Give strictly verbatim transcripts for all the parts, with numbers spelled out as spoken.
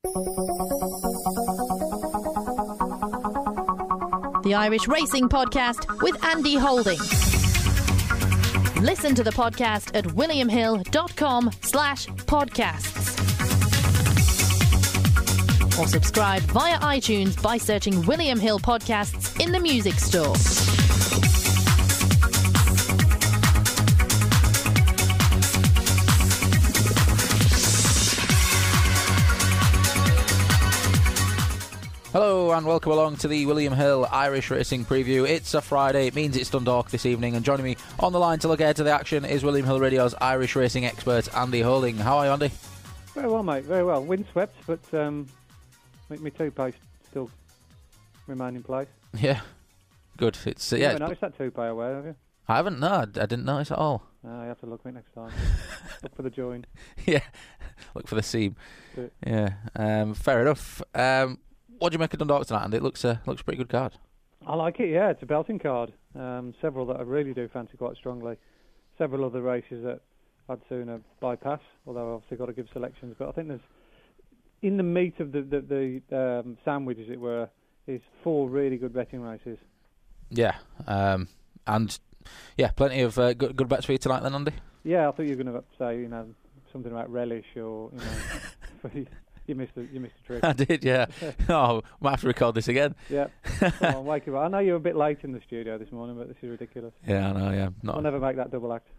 The Irish Racing Podcast with Andy Holding. Listen to the podcast at williamhill.com slash podcasts. Or subscribe via iTunes by searching William Hill Podcasts in the music store. Hello and welcome along to the William Hill Irish Racing Preview. It's a Friday, it means it's Dundalk this evening, and joining me on the line to look ahead to the action is William Hill Radio's Irish racing expert Andy Holding. How are you, Andy? Very well, mate, very well. Windswept, but um, my, my toupee still remain in place. Yeah, good. It's uh, You yeah. haven't noticed that toupee away, have you? I haven't. No, I didn't notice at all. Uh, you have to look at it next time. Look for the join. Yeah, look for the seam. Good. Yeah, um, fair enough. Um, what do you make of Dundalk tonight, Andy? It looks a looks a pretty good card. I like it, yeah. It's a belting card. Um, several that I really do fancy quite strongly. Several other races that I'd sooner bypass, although I've obviously got to give selections. But I think there's, in the meat of the, the, the um, sandwich, as it were, is four really good betting races. Yeah, um, and yeah, plenty of uh, good, good bets for you tonight then, Andy? Yeah, I thought you were going to say, you know, something about relish or, you know... You missed the you missed the trick. I did, yeah. Oh, might have to record this again. Yeah. Come on, wake you up. I know you're a bit late in the studio this morning, but this is ridiculous. Yeah, I know, yeah. Not I'll never make that double act.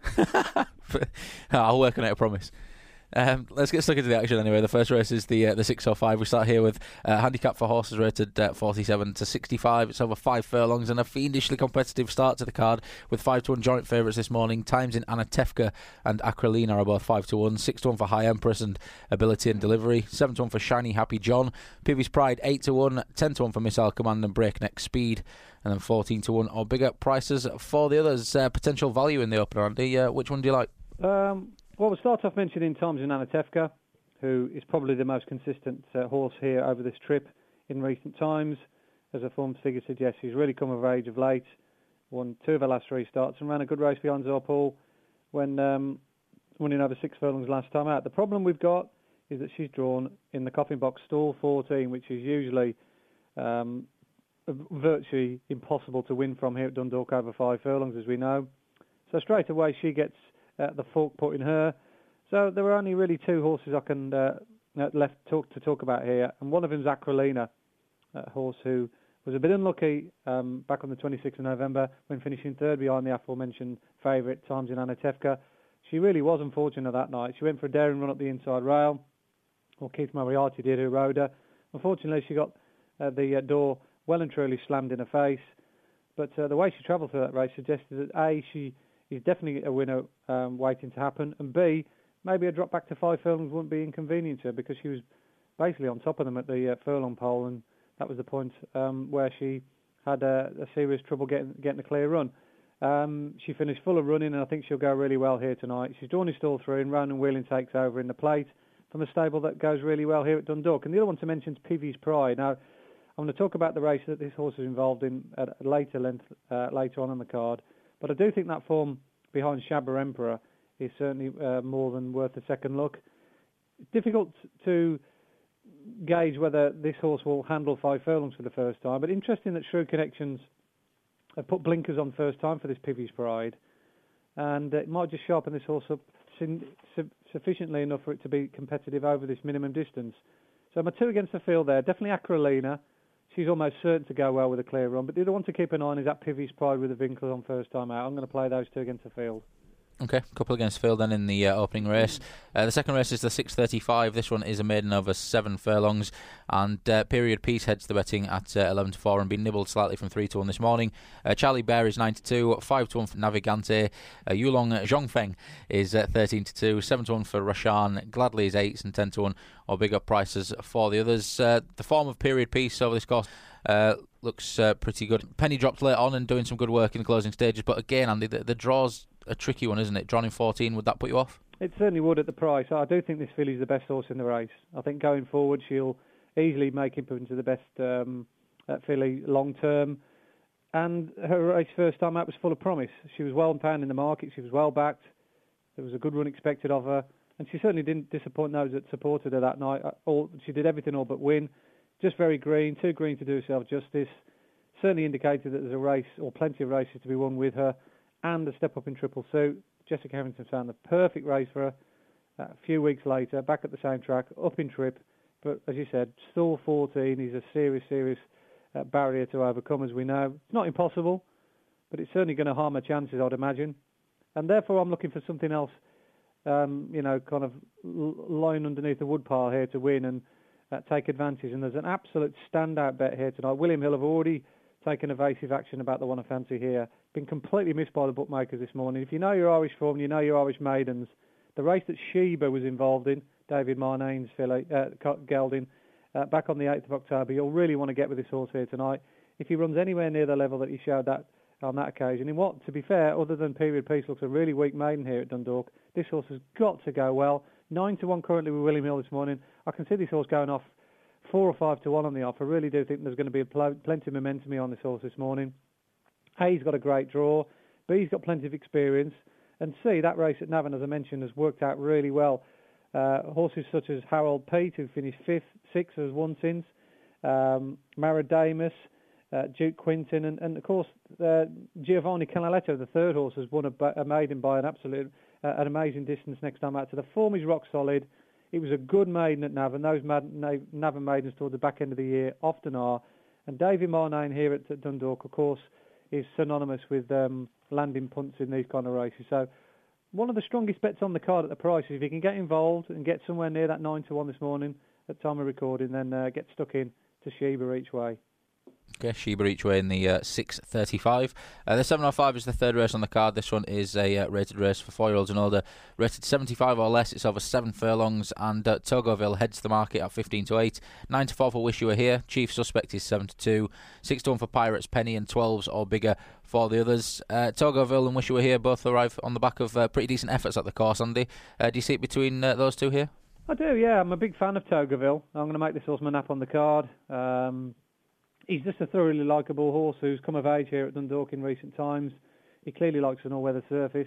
I'll work on it, I promise. Um, let's get stuck into the action anyway. The first race is the uh, the six oh five. We start here with uh, handicap for horses rated uh, forty-seven to sixty-five. It's over five furlongs and a fiendishly competitive start to the card with five to one joint favourites this morning. Times in Anatevka and Akralina are both five to one. six to one for High Empress and Ability and Delivery. seven to one for Shiny Happy John. Pivy's Pride eight to one. ten to one for Missile Command and Breakneck Speed. And then fourteen to one or bigger prices for the others. Uh, potential value in the opener, Andy. Uh, which one do you like? Um... Well, we'll start off mentioning Times in Anatevka, who is probably the most consistent uh, horse here over this trip in recent times. As a form figure suggests, he's really come of age of late. Won two of her last three starts and ran a good race behind Zorpool when um, winning over six furlongs last time out. The problem we've got is that she's drawn in the coffin box stall fourteen, which is usually um, virtually impossible to win from here at Dundalk over five furlongs, as we know. So straight away she gets Uh, the fork put in her. So there are only really two horses I can uh, left talk to talk about here, and one of them is Akralina, a horse who was a bit unlucky um, back on the twenty-sixth of November when finishing third behind the aforementioned favourite Times in Anatevka. She really was unfortunate that night. She went for a daring run up the inside rail, or Keith Moriarty did, who rode her. Unfortunately, she got uh, the uh, door well and truly slammed in her face. But uh, the way she travelled through that race suggested that A, she is definitely a winner um, waiting to happen, and B, maybe a drop back to five furlongs wouldn't be inconvenient to her because she was basically on top of them at the uh, furlong pole, and that was the point um, where she had uh, a serious trouble getting getting a clear run. Um, she finished full of running, and I think she'll go really well here tonight. She's drawn his stall through, and Ronan Wheeling takes over in the plate from a stable that goes really well here at Dundalk. And the other one to mention is Pivy's Pride. Now, I'm going to talk about the race that this horse is involved in at a later length, uh, later on in the card. But I do think that form behind Shabba Emperor is certainly uh, more than worth a second look. It's difficult to gauge whether this horse will handle five furlongs for the first time, but interesting that Shrewd Connections have put blinkers on first time for this Pivy's Pride, and it might just sharpen this horse up sufficiently enough for it to be competitive over this minimum distance. So my two against the field there, definitely Akralina. She's almost certain to go well with a clear run. But the other one to keep an eye on is that Pivy's Pride with the Winkler on first time out. I'm going to play those two against the field. Okay, couple against field then in the uh, opening race. Uh, the second race is the six thirty-five. This one is a maiden over seven furlongs, and uh, Period Piece heads the betting at uh, eleven to four and been nibbled slightly from three to one this morning. Uh, Charlie Bear is nine to two, five to one for Navigante. Uh, Yulong Zhongfeng is uh, thirteen to two, seven to one for Rashan. Gladly is eight and ten to one or bigger prices for the others. Uh, the form of Period Piece over this course uh, looks uh, pretty good. Penny dropped late on and doing some good work in the closing stages, but again, Andy, the, the draws a tricky one, isn't it? Drawn in fourteen, would that put you off? It certainly would at the price. I do think this filly's the best horse in the race. I think going forward she'll easily make him into the best um, uh, filly long term. And her race first time out was full of promise. She was well pound in the market. She was well backed. There was a good run expected of her. and she certainly didn't disappoint those that supported her that night. All, she did everything all but win. Just very green, too green to do herself justice. Certainly indicated that there's a race, or plenty of races to be won with her, and a step up in triple suit. Jessica Harrington found the perfect race for her. Uh, a few weeks later, back at the same track, up in trip, but as you said, stall fourteen is a serious, serious uh, barrier to overcome, as we know. It's not impossible, but it's certainly going to harm her chances, I'd imagine. And therefore, I'm looking for something else, um, you know, kind of lying underneath the woodpile here to win and uh, take advantage. And there's an absolute standout bet here tonight. William Hill have already taken evasive action about the one I fancy here. Been completely missed by the bookmakers this morning. If you know your Irish form, you know your Irish maidens. The race that Sheba was involved in, David Marnane's filly, uh, gelding, uh, back on the eighth of October, you'll really want to get with this horse here tonight. If he runs anywhere near the level that he showed that on that occasion, in what, to be fair, other than Period Peace looks a really weak maiden here at Dundalk, this horse has got to go well. Nine to one currently with William Hill this morning. I can see this horse going off four or five to one on the off. I really do think there's going to be a pl- plenty of momentum on this horse this morning. A's got a great draw. B's got plenty of experience. And C, that race at Navan, as I mentioned, has worked out really well. Uh, horses such as Harold Pete, who finished fifth, sixth has won since, um, Maradamus, uh, Duke Quinton, and, and of course uh, Giovanni Canaletto, the third horse, has won a, a maiden by an absolute, uh, an amazing distance next time out. So the form is rock solid. It was a good maiden at Navan. Those mad, Navan maidens towards the back end of the year often are. And David Marnane here at, at Dundalk, of course, is synonymous with um, landing punts in these kind of races. So one of the strongest bets on the card at the price is if you can get involved and get somewhere near that nine to one this morning at time of recording, then uh, get stuck in to Sheba each way. Okay, Sheba each way in the uh, six thirty-five. Uh, the seven oh five is the third race on the card. This one is a uh, rated race for four-year-olds and older. Rated seventy-five or less. It's over seven furlongs, and uh, Togoville heads the market at fifteen to eight. nine to four for Wish You Were Here. Chief Suspect is seven to two. six to one for Pirates Penny, and twelves or bigger for the others. Uh, Togoville and Wish You Were Here both arrive on the back of uh, pretty decent efforts at the course, Andy. Uh, do you see it between uh, those two here? I do, yeah. I'm a big fan of Togoville. I'm going to make this horse my nap on the card. Um... He's just a thoroughly likeable horse who's come of age here at Dundalk in recent times. He clearly likes an all-weather surface.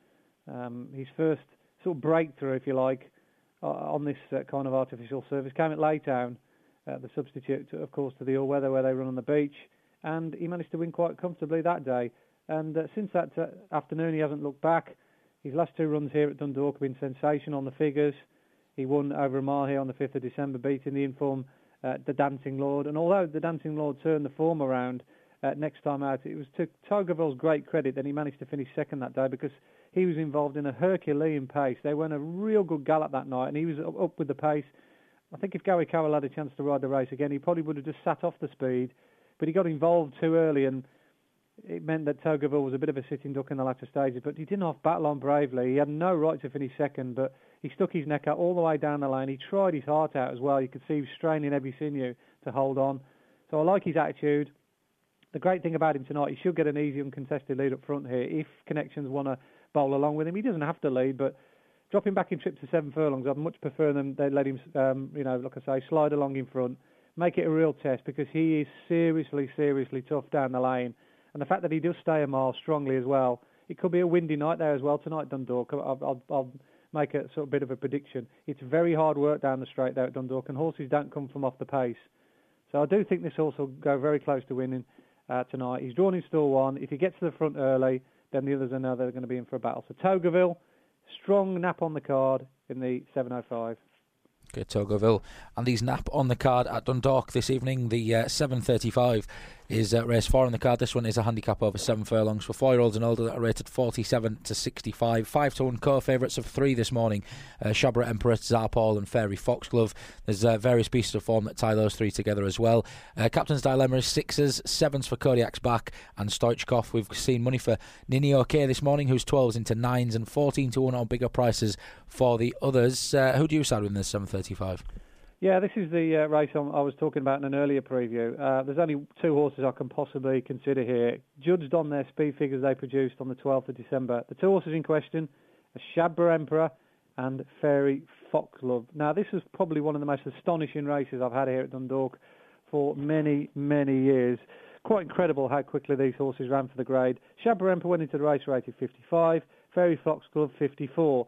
Um, his first sort of breakthrough, if you like, uh, on this uh, kind of artificial surface came at Laytown, uh, the substitute, to, of course, to the all-weather where they run on the beach. And he managed to win quite comfortably that day. And uh, since that uh, afternoon, he hasn't looked back. His last two runs here at Dundalk have been sensational on the figures. He won over a mile here on the fifth of December, beating the inform Uh, the Dancing Lord, and although the Dancing Lord turned the form around uh, next time out, it was to Togoville's great credit that he managed to finish second that day, because he was involved in a Herculean pace. They went a real good gallop that night, and he was up, up with the pace. I think if Gary Cowell had a chance to ride the race again, he probably would have just sat off the speed, but he got involved too early, and it meant that Togoville was a bit of a sitting duck in the latter stages, but he didn't half battle on bravely. He had no right to finish second, but he stuck his neck out all the way down the lane. He tried his heart out as well. You could see he was straining every sinew to hold on. So I like his attitude. The great thing about him tonight, he should get an easy uncontested lead up front here. If Connections want to bowl along with him, he doesn't have to lead, but dropping back in trip to seven furlongs, I'd much prefer them. They let him, um, you know, like I say, slide along in front, make it a real test, because he is seriously, seriously tough down the lane. And the fact that he does stay a mile strongly as well, it could be a windy night there as well tonight, Dundalk. I'll, I'll, I'll make a sort of bit of a prediction. It's very hard work down the straight there at Dundalk, and horses don't come from off the pace. So I do think this horse will go very close to winning uh, tonight. He's drawn in stall one. If he gets to the front early, then the others are know they're going to be in for a battle. So Togoville, strong nap on the card in the seven oh five. Okay, Togoville. And these nap on the card at Dundalk this evening. The uh, seven thirty-five is uh, race four on the card. This one is a handicap over seven furlongs for four-year-olds and older that are rated forty-seven to sixty-five. Five to one co-favourites of three this morning. Uh, Shabra Emperor, Zarpol and Fairy Foxglove. There's uh, various pieces of form that tie those three together as well. Uh, Captain's Dilemma is sixes, sevens for Kodiak's Back and Stoichkov. We've seen money for Nini OK this morning, who's twelves into nines, and fourteen to one on bigger prices for the others. Uh, who do you side with in this seven thirty-five? Yeah, this is the uh, race I'm, I was talking about in an earlier preview. Uh, there's only two horses I can possibly consider here, judged on their speed figures they produced on the twelfth of December. The two horses in question are Shabra Emperor and Fairy Foxglove. Now, this is probably one of the most astonishing races I've had here at Dundalk for many, many years. Quite incredible how quickly these horses ran for the grade. Shabra Emperor went into the race rated fifty-five, Fairy Foxglove fifty-four.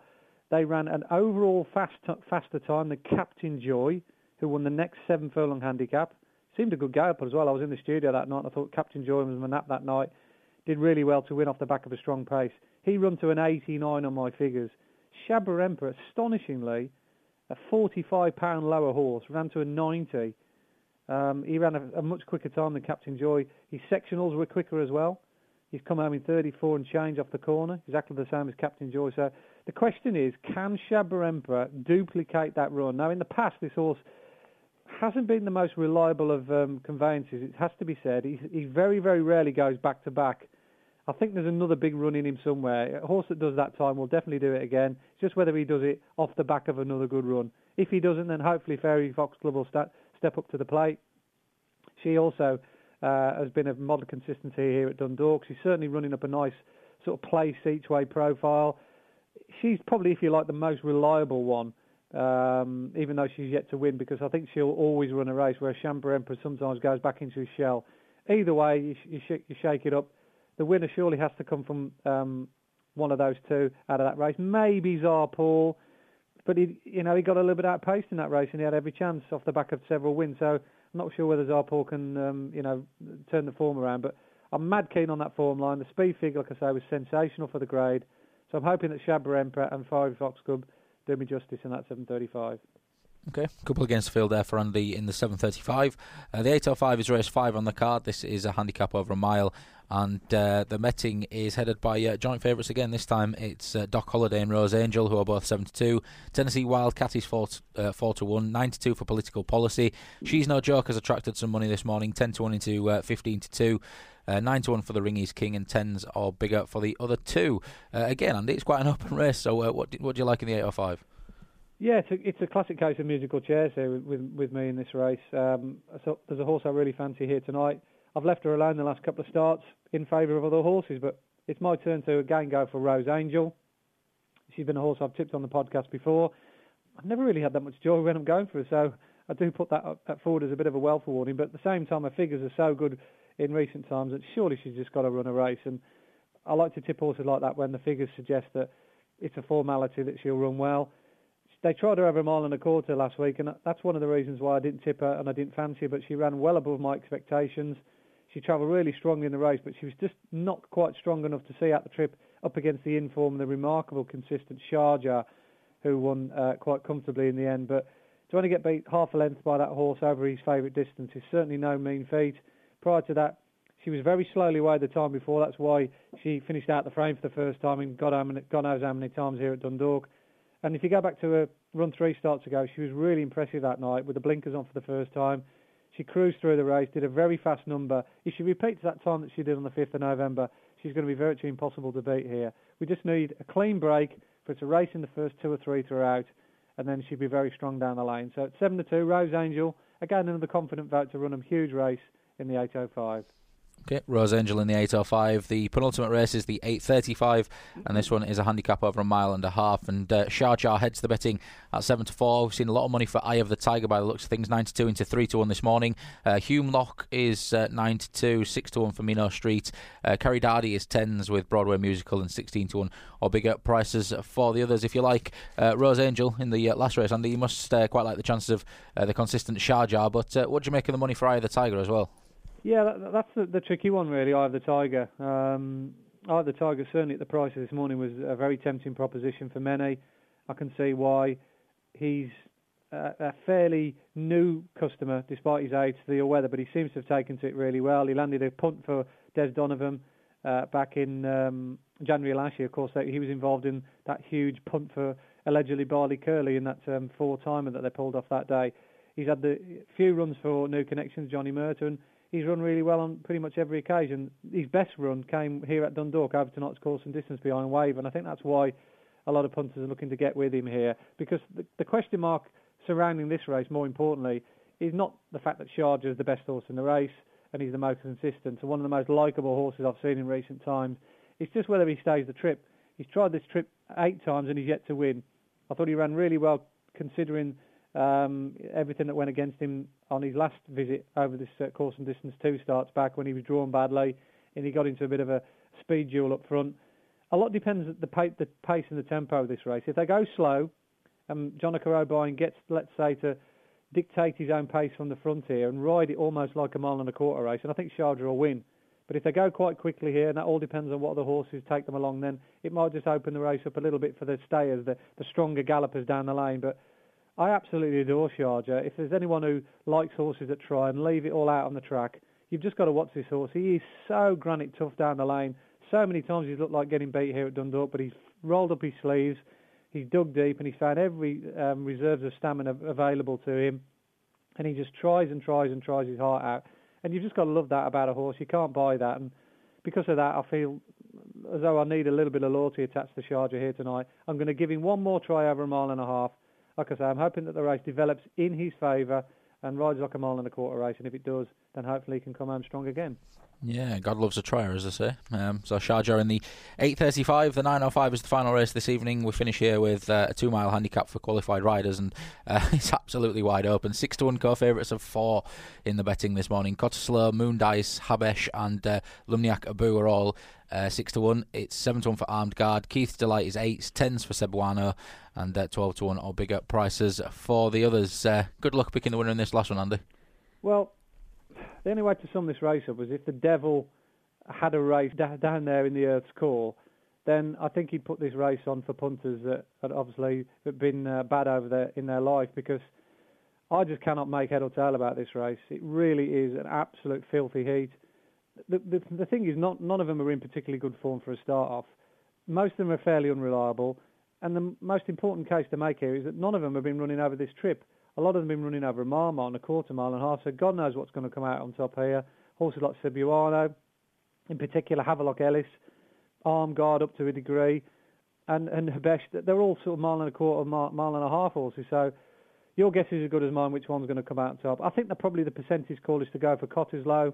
They ran an overall fast faster time than Captain Joy, who won the next seven furlong handicap. Seemed a good gallop as well. I was in the studio that night and I thought Captain Joy was my nap that night. Did really well to win off the back of a strong pace. He run to an eighty-nine on my figures. Shabba Emperor, astonishingly, a forty-five pound lower horse, ran to a ninety. Um, he ran a, a much quicker time than Captain Joy. His sectionals were quicker as well. He's come home in thirty-four and change off the corner, exactly the same as Captain Joy. So the question is, can Shabba Emperor duplicate that run? Now, in the past, this horse hasn't been the most reliable of um, conveyances, it has to be said. He, he very, very rarely goes back-to-back. I think there's another big run in him somewhere. A horse that does that time will definitely do it again. It's just whether he does it off the back of another good run. If he doesn't, then hopefully Fairy Fox Club will sta- step up to the plate. She also uh, has been a model of consistency here at Dundalk. She's certainly running up a nice sort of place each way profile. She's probably, if you like, the most reliable one, um, even though she's yet to win, because I think she'll always run a race where Shabba Emperor sometimes goes back into his shell. Either way, you, sh- you, sh- you shake it up. The winner surely has to come from um, one of those two out of that race. Maybe Tsar Paul, but he, you know, he got a little bit outpaced in that race, and he had every chance off the back of several wins. So I'm not sure whether Tsar Paul can, um, you know, turn the form around. But I'm mad keen on that form line. The speed figure, like I say, was sensational for the grade. So I'm hoping that Shabba Emperor and Fiery Fox Club do me justice in that seven thirty-five. Okay, a couple against the field there for Andy in the seven thirty-five. Uh, the eight oh five is race five on the card. This is a handicap over a mile, and uh, the Metting is headed by uh, joint favourites again. This time it's uh, Doc Holliday and Rose Angel, who are both seven to two. Tennessee Wildcat is four to one, nine to two for Political Policy. She's No Joke has attracted some money this morning, ten to one into uh, fifteen to two. Uh, nine to one for the Ringies King and tens or bigger for the other two. Uh, again, Andy, it's quite an open race, so uh, what, do, what do you like in the eight oh five? Yeah, it's a, it's a classic case of musical chairs here with, with, with me in this race. Um, so there's a horse I really fancy here tonight. I've left her alone the last couple of starts in favour of other horses, but it's my turn to again go for Rose Angel. She's been a horse I've tipped on the podcast before. I've never really had that much joy when I'm going for her, so I do put that, up, that forward as a bit of a welfare warning, but at the same time her figures are so good in recent times that surely she's just got to run a race, and I like to tip horses like that when the figures suggest that it's a formality that she'll run well. They tried her over a mile and a quarter last week, and that's one of the reasons why I didn't tip her and I didn't fancy her, but she ran well above my expectations. She travelled really strongly in the race, but she was just not quite strong enough to see out the trip up against the inform and the remarkable, consistent Sharjah, who won uh, quite comfortably in the end. But to only get beat half a length by that horse over his favourite distance is certainly no mean feat. Prior to that, she was very slowly away the time before. That's why she finished out the frame for the first time and God knows how many times here at Dundalk. And if you go back to her run three starts ago, she was really impressive that night with the blinkers on for the first time. She cruised through the race, did a very fast number. If she repeats that time that she did on the fifth of November, she's going to be virtually impossible to beat here. We just need a clean break for her to race in the first two or three throughout, and then she'll be very strong down the lane. So at seven to two, Rose Angel, again another confident vote to run a huge race in the eight oh five. Okay, Rose Angel in the eight oh five. The penultimate race is the eight thirty-five, and this one is a handicap over a mile and a half. And uh, Sharjah heads the betting at seven to four. We've seen a lot of money for Eye of the Tiger by the looks of things, nine to two into three to one this morning. Uh, Hume Lock is uh, nine to two, six to one for Minnow Street. Uh, Kerry Dardy is tens with Broadway Musical and sixteen to one or bigger prices for the others. If you like uh, Rose Angel in the uh, last race, Andy, you must uh, quite like the chances of uh, the consistent Sharjah. But uh, what do you make of the money for Eye of the Tiger as well? Yeah, that, that's the, the tricky one, really, Eye of the Tiger. Um, Eye of the Tiger, certainly at the prices this morning, was a very tempting proposition for many. I can see why. He's a, a fairly new customer, despite his age, to the all-weather, but he seems to have taken to it really well. He landed a punt for Des Donovan uh, back in um, January last year. Of course, he was involved in that huge punt for, allegedly, Barley Curly in that um, four-timer that they pulled off that day. He's had the few runs for New Connections, Johnny Merton. He's run really well on pretty much every occasion. His best run came here at Dundalk over tonight's course and distance behind Wave, and I think that's why a lot of punters are looking to get with him here, because the, the question mark surrounding this race, more importantly, is not the fact that Sharjah is the best horse in the race and he's the most consistent and one of the most likeable horses I've seen in recent times. It's just whether he stays the trip. He's tried this trip eight times and he's yet to win. I thought he ran really well considering Um, everything that went against him on his last visit over this uh, course and distance two starts back when he was drawn badly and he got into a bit of a speed duel up front. a lot depends on the, pa- the pace and the tempo of this race. If they go slow, and um, Jonathan O'Brien gets, let's say, to dictate his own pace from the front here and ride it almost like a mile and a quarter race, and I think Sharjah will win. But if they go quite quickly here, and that all depends on what the horses take them along, then it might just open the race up a little bit for the stayers, the, the stronger gallopers down the lane. But I absolutely adore Sharjah. If there's anyone who likes horses that try and leave it all out on the track, you've just got to watch this horse. He is so granite tough down the lane. So many times he's looked like getting beat here at Dundalk, but he's rolled up his sleeves, he's dug deep, and he's found every um, reserves of stamina available to him. And he just tries and tries and tries his heart out. And you've just got to love that about a horse. You can't buy that. And because of that, I feel as though I need a little bit of loyalty attached to Sharjah here tonight. I'm going to give him one more try over a mile and a half. Like I say, I'm hoping that the race develops in his favour and rides like a mile and a quarter race. And if it does, then hopefully he can come home strong again. Yeah, God loves a trier, as I say. Um, so Sharjah in the eight thirty-five, the nine oh five is the final race this evening. We finish here with uh, a two-mile handicap for qualified riders, and uh, it's absolutely wide open. Six to one co-favourites of four in the betting this morning. Cottesloe, Moondice, Habesh, and uh, Lumniak Abu are all uh, six to one. It's seven to one for Armed Guard. Keith's Delight is eight, tens for Cebuano, and uh, twelve to one or bigger prices for the others. Uh, good luck picking the winner in this last one, Andy. Well, the only way to sum this race up was if the devil had a race da- down there in the Earth's core, then I think he'd put this race on for punters that had obviously been uh, bad over there in their life, because I just cannot make head or tail about this race. It really is an absolute filthy heat. The, the, the thing is, not, none of them are in particularly good form for a start-off. Most of them are fairly unreliable, and the most important case to make here is that none of them have been running over this trip. A lot of them have been running over a mile, mile and a quarter, mile and a half, so God knows what's going to come out on top here. Horses like Cebuano, in particular Havelock Ellis, Armed Guard up to a degree, and, and Habesh, they're all sort of mile and a quarter, mile, mile and a half horses, so your guess is as good as mine which one's going to come out on top. I think that probably the percentage call is to go for Cottesloe,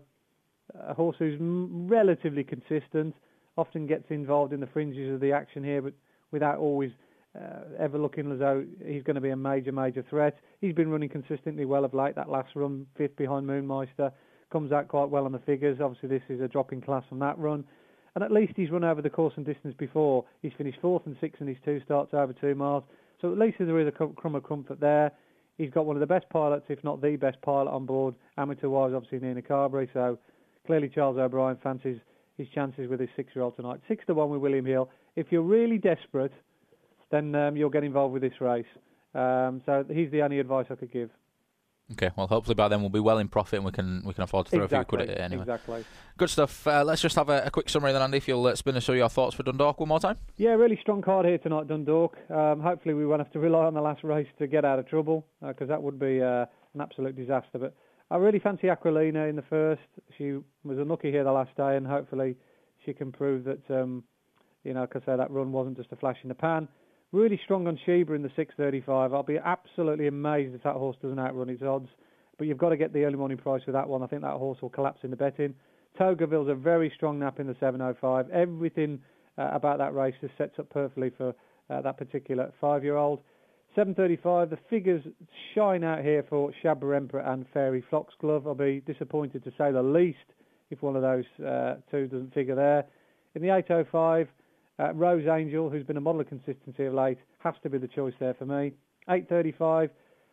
a horse who's m- relatively consistent, often gets involved in the fringes of the action here, but without always Uh, ever looking as though he's going to be a major, major threat. He's been running consistently well of late. That last run, fifth behind Moonmeister, comes out quite well on the figures. Obviously, this is a drop in class from that run. And at least he's run over the course and distance before. He's finished fourth and sixth in his two starts over two miles. So at least there is a crumb of comfort there. He's got one of the best pilots, if not the best pilot on board, amateur-wise, obviously, Nina Carberry. So clearly Charles O'Brien fancies his chances with his six-year-old tonight. Six to one with William Hill. If you're really desperate, then um, you'll get involved with this race. Um, so he's the only advice I could give. Okay, well, hopefully by then we'll be well in profit and we can we can afford to throw exactly, a few quid at it anyway. Exactly. Good stuff. Uh, let's just have a, a quick summary then, Andy, if you'll uh, spin us through your thoughts for Dundalk one more time. Yeah, really strong card here tonight, Dundalk. Um, hopefully we won't have to rely on the last race to get out of trouble, because uh, that would be uh, an absolute disaster. But I really fancy Aquilina in the first. She was unlucky here the last day, and hopefully she can prove that, um, you know, like I say, that run wasn't just a flash in the pan. Really strong on Sheba in the six thirty-five. I'll be absolutely amazed if that horse doesn't outrun its odds. But you've got to get the early morning price with that one. I think that horse will collapse in the betting. Togaville's a very strong nap in the seven oh five. Everything uh, about that race just sets up perfectly for uh, that particular five-year-old. seven thirty-five, the figures shine out here for Shabba Emperor and Fairy Foxglove. I'll be disappointed to say the least if one of those uh, two doesn't figure there. In the eight oh five, Uh, Rose Angel, who's been a model of consistency of late, has to be the choice there for me. eight thirty-five,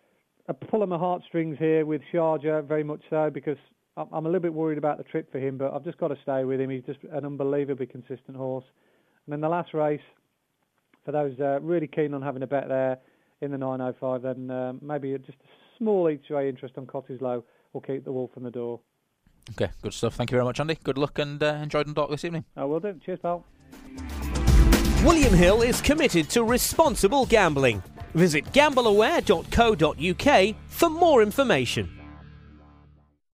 a pull of my heartstrings here with Sharjah, very much so, because I'm a little bit worried about the trip for him, but I've just got to stay with him. He's just an unbelievably consistent horse. And then the last race, for those uh, really keen on having a bet there in the nine oh five, then uh, maybe just a small each way interest on Cottesloe will keep the wolf from the door. Okay, good stuff. Thank you very much, Andy. Good luck and uh, enjoy Dundalk this evening. I will do. Cheers, pal. William Hill is committed to responsible gambling. Visit gamble aware dot co dot uk for more information.